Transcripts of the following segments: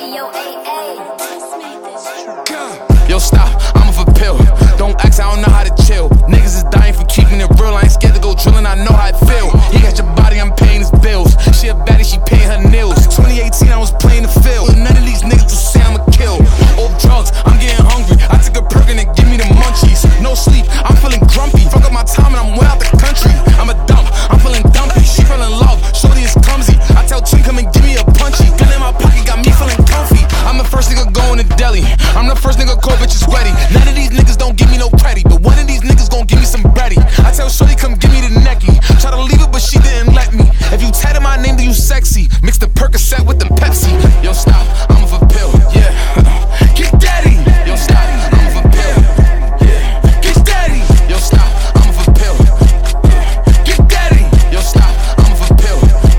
Yo, stop, I'm off a pill. Don't ask, I don't know how to chill. Niggas is dying for keeping it real. I ain't scared to go drilling, I know how it feel. He got your body, I'm paying his bills. She a baddie, she paying her nails. 2018, I was playing the field. None of these niggas will say I'm a kill. Off drugs, I'm getting hungry. I took a perk and it give me the munchies. No sleep, I'm feeling grumpy. Fuck up my time and I'm way out the country. I'm a dump, I'm feeling dumpy. She fell in love, shorty is clumsy. I tell Twin, come and give me a punchy. Gun in my pocket, got me feeling comfy. I'm the first nigga going to Delhi. I'm the first nigga call bitches ready. None of these niggas don't give me no credit, but one of these niggas gon' give me some bready. I tell shorty, come give me the necky. Try to leave it, but she didn't let me. If you tatted my name, then you sexy. Mix the Percocet with the Pepsi. Yo, stop, I'm off a pill, yeah. Get daddy. Yo, stop, I'm off a pill, yeah. Get daddy. Yo, stop, I'm off a pill, yeah. Get daddy. Yo, stop, I'm off a pill,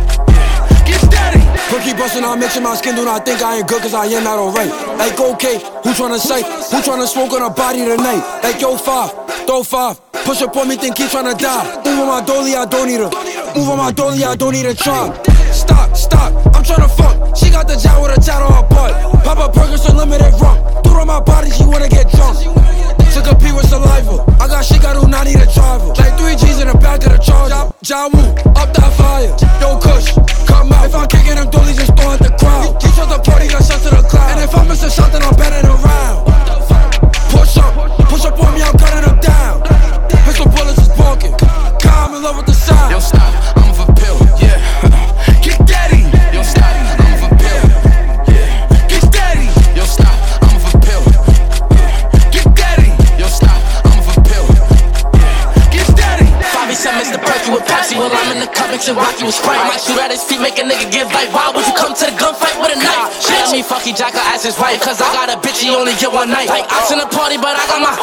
yeah. Get daddy. Perky bustin', I'm mixing my skin, do not think I ain't good, cause I am not alright. Like, okay, who tryna say? Who tryna smoke on a body tonight? Like, yo, 5, throw 5. Push up on me, think he tryna die. Move on my dolly, I don't need her. Move on my dolly, I don't need a try. Stop, I'm tryna fuck. She got the job with a tat on her butt. Pop a Perkins unlimited rum. Threw on my body, she wanna get drunk. Took a pee with saliva. I got shit, I do not need a driver. Like 3 G's in the back of the Charger. Ja Woo, up that fire. Yo, Kush, come out. If I'm kicking them dollies, just throw at the crowd. He shot the party, got shot to the cloud. And if I miss a shot, then I'm betting around. Push up on me, I'm cutting them down. Pistol bullets is barking. I'm in love with the sound. Yo, stop, I'm off a pill, yeah. Get daddy. Yo, stop, I'm off a pill, yeah. Get daddy. Yo, stop, I'm off a pill, yeah. Get daddy. Yo, stop, I'm off a pill, yeah. Get daddy. Bobby said Mr. Perky with Pepsi. Well, I'm in the cup mixing Rocky with Sprite. Might shoot at his feet, make a nigga give life. Why would you come to the gunfight with a knife? Let me fuck Jack, her ass his wife. Cause I got a bitch, he only get one night. Like ox in the party, but I got my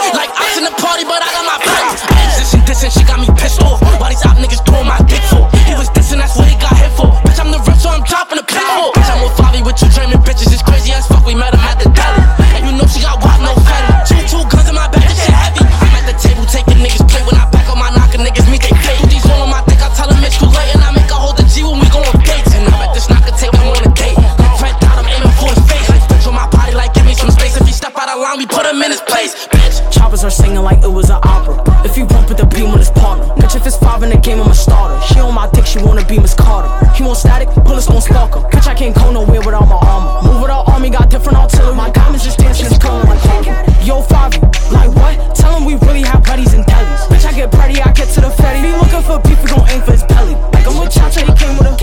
pipes. Dissing, she got me pissed off. Why these op niggas throwing my dick for? He was dissing, that's what he got hit for. Bitch, I'm the rip, so I'm dropping a pit for. Bitch, I'm with Favi with 2 German bitches. It's crazy as fuck, we met him at the deli. And you know she got wild, no fatty. Two guns in my back, this shit heavy. I'm at the table taking niggas play. When I back on my knocker, niggas meet they pay. These all on my dick, I tell them it's too late. And I make a hold the G when we go on dates. And I bet this knocker take him on a date. Right down, I'm aiming for his face. Like bitch on my body, like give me some space. If he step out of line, we put him in his place. Bitch, choppers are singing like it was an opera. If you bump with the beam with his partner. Bitch, if it's 5 in the game, I'm a starter. She on my dick, she wanna be Miss Carter. He want static, bullets gon' spark her. Bitch, I can't go nowhere without my armor. Move without army, got different artillery. My diamonds just dancing, it's coming like Harlem. Yo, Favi, like what? Tell him we really have buddies and delis. Bitch, I get pretty, I get to the fatty. He looking for beef, we gon' aim for his belly. Like I'm with Cha-Cha, he came with a